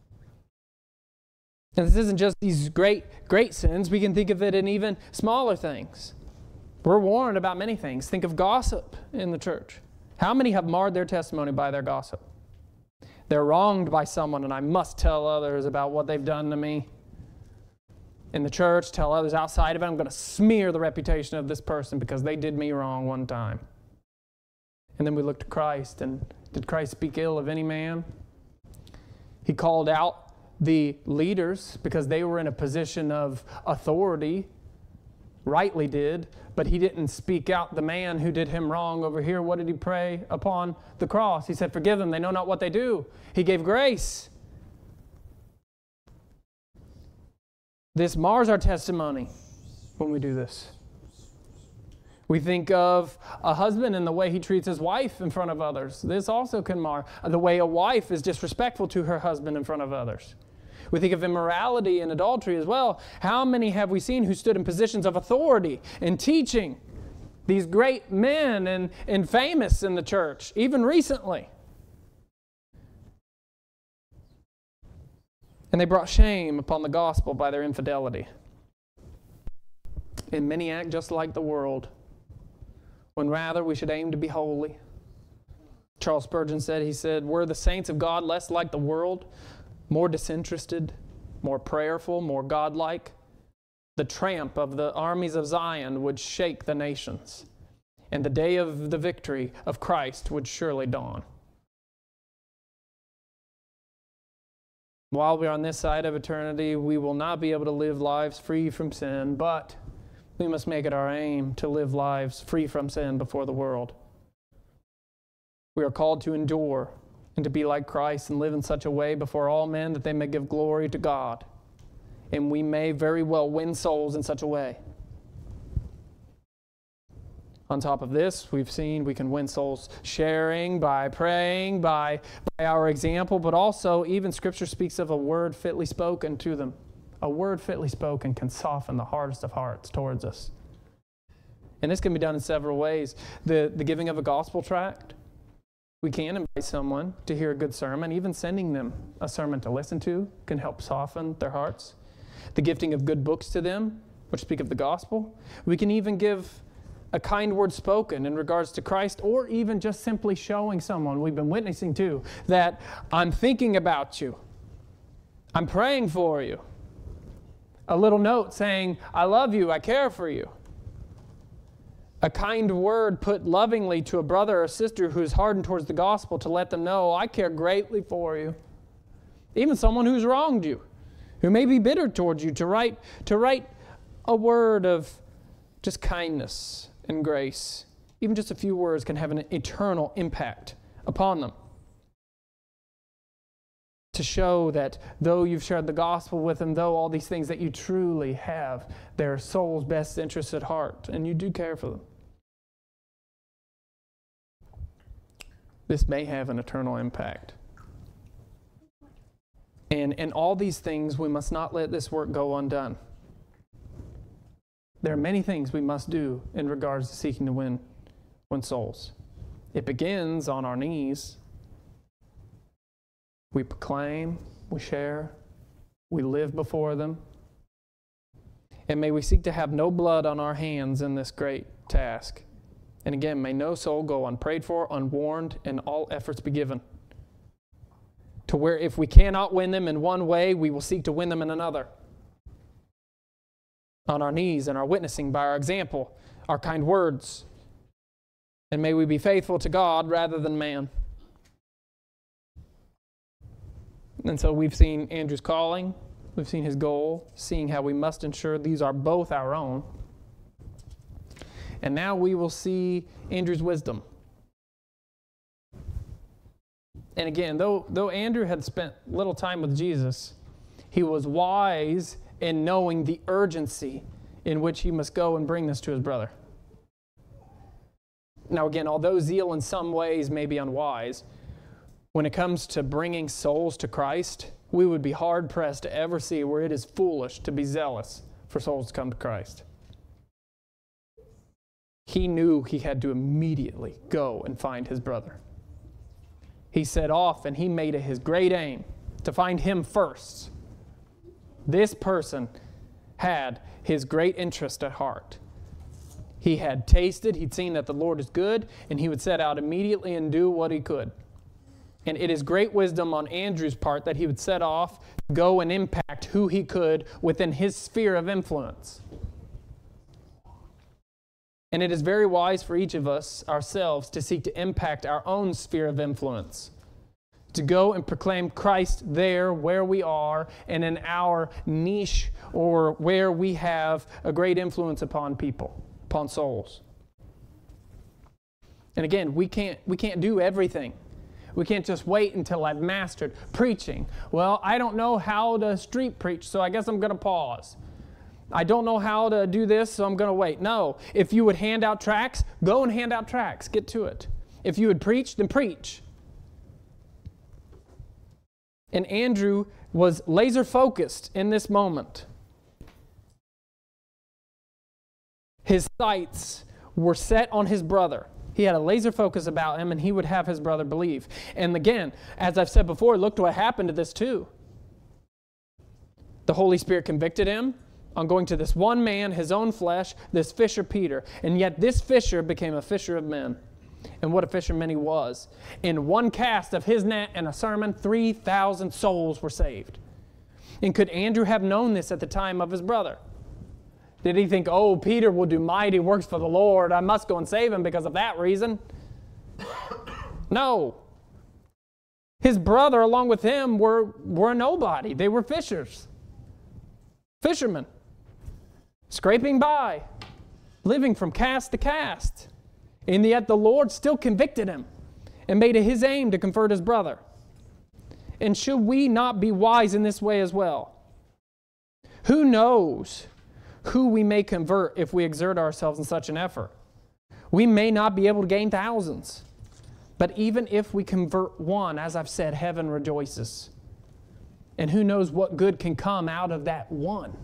And this isn't just these great, great sins. We can think of it in even smaller things. We're warned about many things. Think of gossip in the church. How many have marred their testimony by their gossip? They're wronged by someone, and I must tell others about what they've done to me. In the church, tell others outside of it, I'm going to smear the reputation of this person because they did me wrong one time. And then we look to Christ, and did Christ speak ill of any man? He called out the leaders because they were in a position of authority, rightly did, but he didn't speak out the man who did him wrong over here. What did he pray upon the cross? He said, forgive them, they know not what they do. He gave grace. This mars our testimony when we do this. We think of a husband and the way he treats his wife in front of others. This also can mar the way a wife is disrespectful to her husband in front of others. We think of immorality and adultery as well. How many have we seen who stood in positions of authority and teaching? These great men and, and famous in the church, even recently. And they brought shame upon the gospel by their infidelity. And many act just like the world, when rather we should aim to be holy. Charles Spurgeon said, he said, were the saints of God less like the world, more disinterested, more prayerful, more godlike, the tramp of the armies of Zion would shake the nations, and the day of the victory of Christ would surely dawn. While we're on this side of eternity, we will not be able to live lives free from sin, but we must make it our aim to live lives free from sin before the world. We are called to endure and to be like Christ and live in such a way before all men that they may give glory to God. And we may very well win souls in such a way. On top of this, we've seen we can win souls sharing, by praying, by, by our example, but also even Scripture speaks of a word fitly spoken to them. A word fitly spoken can soften the hardest of hearts towards us. And this can be done in several ways. The, the giving of a gospel tract. We can invite someone to hear a good sermon. Even sending them a sermon to listen to can help soften their hearts. The gifting of good books to them, which speak of the gospel. We can even give a kind word spoken in regards to Christ, or even just simply showing someone we've been witnessing to that I'm thinking about you. I'm praying for you. A little note saying, I love you, I care for you. A kind word put lovingly to a brother or sister who is hardened towards the gospel to let them know, I care greatly for you. Even someone who's wronged you, who may be bitter towards you, to write, to write a word of just kindness and grace. Even just a few words can have an eternal impact upon them. To show that though you've shared the gospel with them, though all these things, that you truly have their soul's best interests at heart, and you do care for them. This may have an eternal impact. And in all these things, we must not let this work go undone. There are many things we must do in regards to seeking to win, win souls. It begins on our knees. We proclaim, we share, we live before them. And may we seek to have no blood on our hands in this great task. And again, may no soul go unprayed for, unwarned, and all efforts be given. To where if we cannot win them in one way, we will seek to win them in another. On our knees and our witnessing by our example, our kind words. And may we be faithful to God rather than man. And so we've seen Andrew's calling, We've seen his goal, seeing how we must ensure these are both our own. And now we will see Andrew's wisdom. And again, though, though Andrew had spent little time with Jesus, he was wise in knowing the urgency in which he must go and bring this to his brother. Now again, although zeal in some ways may be unwise, when it comes to bringing souls to Christ, we would be hard-pressed to ever see where it is foolish to be zealous for souls to come to Christ. He knew he had to immediately go and find his brother. He set off and he made it his great aim to find him first. This person had his great interest at heart. He had tasted, he'd seen that the Lord is good, and he would set out immediately and do what he could. And it is great wisdom on Andrew's part that he would set off, go and impact who he could within his sphere of influence. And it is very wise for each of us ourselves to seek to impact our own sphere of influence, to go and proclaim Christ there where we are and in our niche or where we have a great influence upon people, upon souls. And again, we can't, we can't do everything. We can't just wait until I've mastered preaching. Well, I don't know how to street preach, so I guess I'm going to pause. I don't know how to do this, so I'm going to wait. No, if you would hand out tracts, go and hand out tracts. Get to it. If you would preach, then preach. And Andrew was laser focused in this moment. His sights were set on his brother. He had a laser focus about him, and he would have his brother believe. And again, as I've said before, look to what happened to this too. The Holy Spirit convicted him on going to this one man, his own flesh, this fisher Peter. And yet this fisher became a fisher of men. And what a fisherman he was. In one cast of his net and a sermon, three thousand souls were saved. And could Andrew have known this at the time of his brother? Did he think, oh, Peter will do mighty works for the Lord. I must go and save him because of that reason? No. His brother, along with him, were, were a nobody. They were fishers. Fishermen. Scraping by. Living from cast to cast. And yet the Lord still convicted him and made it his aim to convert his brother. And should we not be wise in this way as well? Who knows who we may convert if we exert ourselves in such an effort? We may not be able to gain thousands. But even if we convert one, as I've said, heaven rejoices. And who knows what good can come out of that one?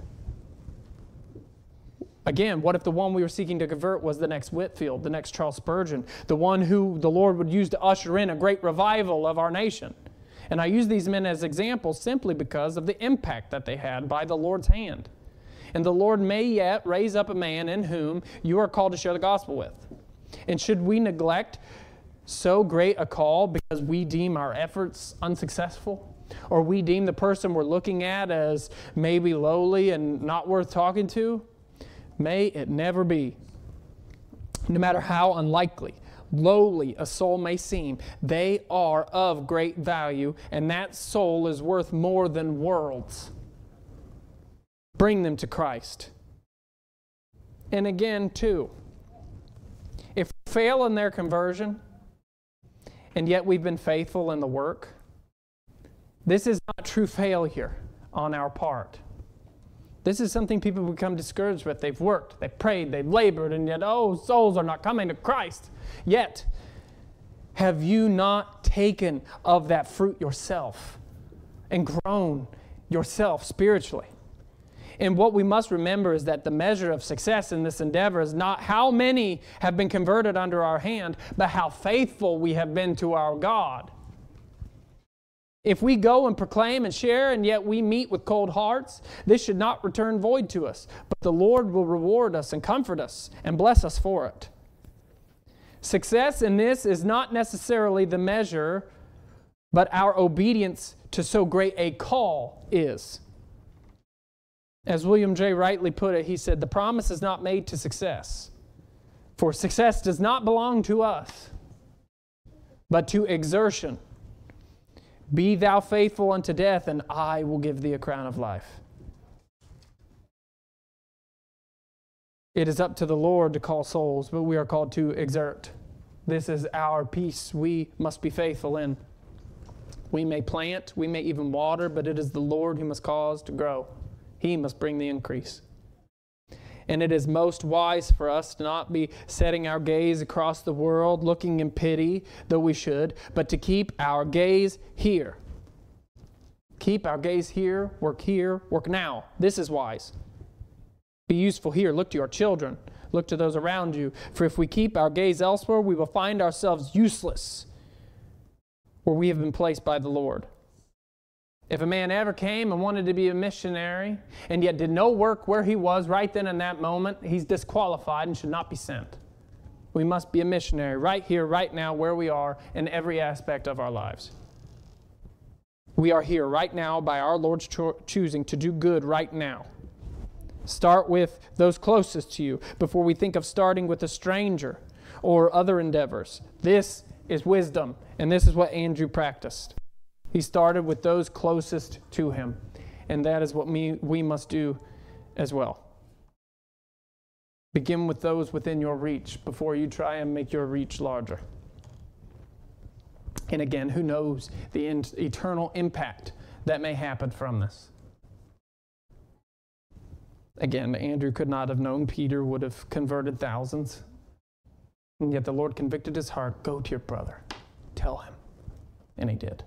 Again, what if the one we were seeking to convert was the next Whitefield, the next Charles Spurgeon, the one who the Lord would use to usher in a great revival of our nation? And I use these men as examples simply because of the impact that they had by the Lord's hand. And the Lord may yet raise up a man in whom you are called to share the gospel with. And should we neglect so great a call because we deem our efforts unsuccessful? Or we deem the person we're looking at as maybe lowly and not worth talking to? May it never be. No matter how unlikely, lowly a soul may seem, they are of great value, and that soul is worth more than worlds. Bring them to Christ. And again, too, if we fail in their conversion, and yet we've been faithful in the work, this is not true failure on our part. This is something people become discouraged with. They've worked, they've prayed, they've labored, and yet, oh, souls are not coming to Christ. Yet, have you not taken of that fruit yourself and grown yourself spiritually? And what we must remember is that the measure of success in this endeavor is not how many have been converted under our hand, but how faithful we have been to our God. If we go and proclaim and share, and yet we meet with cold hearts, this should not return void to us, but the Lord will reward us and comfort us and bless us for it. Success in this is not necessarily the measure, but our obedience to so great a call is. As William J. Rightly put it, he said, the promise is not made to success, for success does not belong to us, but to exertion. Be thou faithful unto death, and I will give thee a crown of life. It is up to the Lord to call souls, but we are called to exert. This is our piece we must be faithful in. We may plant, we may even water, but it is the Lord who must cause to grow. He must bring the increase. And it is most wise for us to not be setting our gaze across the world, looking in pity, though we should, but to keep our gaze here. Keep our gaze here, work here, work now. This is wise. Be useful here. Look to your children. Look to those around you. For if we keep our gaze elsewhere, we will find ourselves useless where we have been placed by the Lord. If a man ever came and wanted to be a missionary and yet did no work where he was right then in that moment, he's disqualified and should not be sent. We must be a missionary right here, right now, where we are in every aspect of our lives. We are here right now by our Lord's cho- choosing to do good right now. Start with those closest to you before we think of starting with a stranger or other endeavors. This is wisdom, and this is what Andrew practiced. He started with those closest to him, and that is what me, we must do as well. Begin with those within your reach before you try and make your reach larger. And again, who knows the in- eternal impact that may happen from this. Again, Andrew could not have known Peter would have converted thousands. And yet the Lord convicted his heart, go to your brother, tell him. And he did.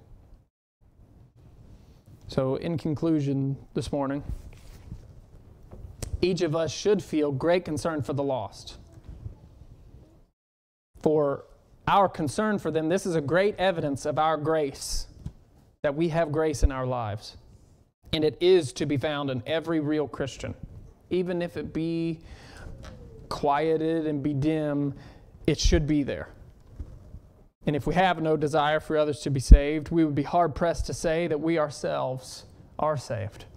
So in conclusion this morning, each of us should feel great concern for the lost. For our concern for them, this is a great evidence of our grace, that we have grace in our lives. And it is to be found in every real Christian. Even if it be quieted and be dim, it should be there. And if we have no desire for others to be saved, we would be hard-pressed to say that we ourselves are saved.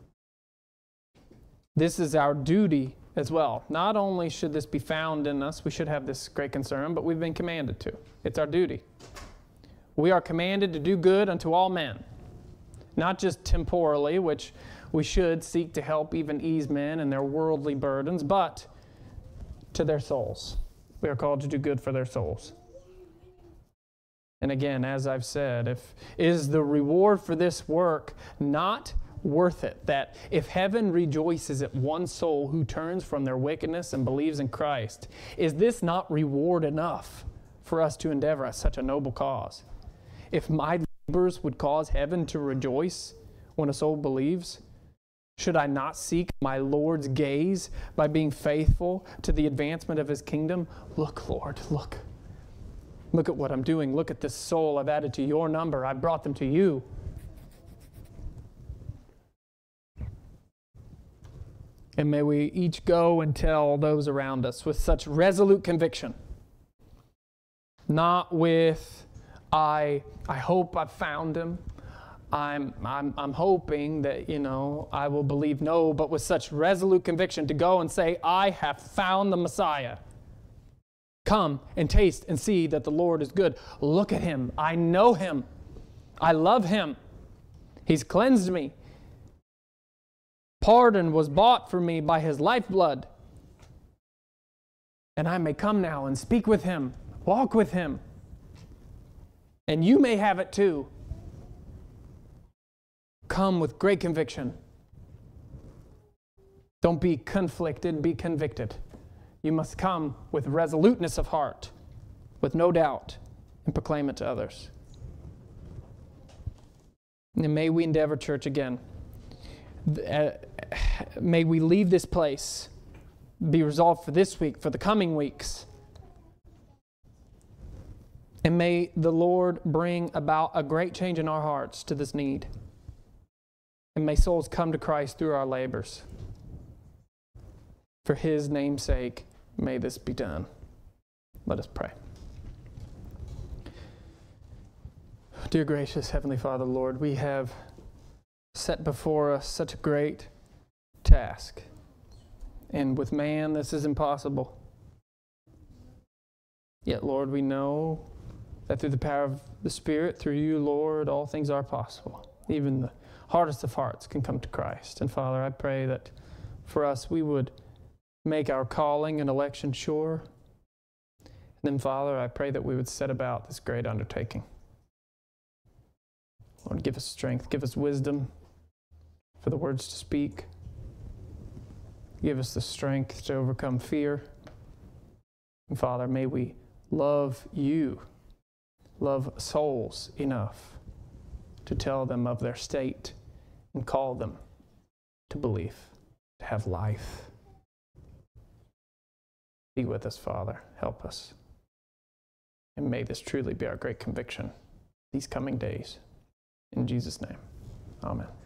This is our duty as well. Not only should this be found in us, we should have this great concern, but we've been commanded to. It's our duty. We are commanded to do good unto all men, not just temporally, which we should seek to help even ease men and their worldly burdens, but to their souls. We are called to do good for their souls. And again, as I've said, if is the reward for this work not worth it? That if heaven rejoices at one soul who turns from their wickedness and believes in Christ, is this not reward enough for us to endeavor at such a noble cause? If my labors would cause heaven to rejoice when a soul believes, should I not seek my Lord's gaze by being faithful to the advancement of His kingdom? Look, Lord, look. Look at what I'm doing. Look at this soul I've added to your number. I brought them to you. And may we each go and tell those around us with such resolute conviction. Not with, I, I hope I've found him. I'm, I'm, I'm hoping that, you know, I will believe. No, but with such resolute conviction to go and say, I have found the Messiah. Come and taste and see that the Lord is good. Look at him. I know him. I love him. He's cleansed me. Pardon was bought for me by his lifeblood. And I may come now and speak with him, walk with him. And you may have it too. Come with great conviction. Don't be conflicted, be convicted. You must come with resoluteness of heart, with no doubt, and proclaim it to others. And may we endeavor, church, again, uh, may we leave this place, be resolved for this week, for the coming weeks, and may the Lord bring about a great change in our hearts to this need. And may souls come to Christ through our labors. For His name's sake, may this be done. Let us pray. Dear gracious Heavenly Father, Lord, we have set before us such a great task. And with man, this is impossible. Yet, Lord, we know that through the power of the Spirit, through you, Lord, all things are possible. Even the hardest of hearts can come to Christ. And Father, I pray that for us we would make our calling and election sure. And then, Father, I pray that we would set about this great undertaking. Lord, give us strength, give us wisdom for the words to speak. Give us the strength to overcome fear. And Father, may we love you, love souls enough to tell them of their state and call them to belief, to have life. Be with us, Father. Help us. And may this truly be our great conviction these coming days. In Jesus' name, amen.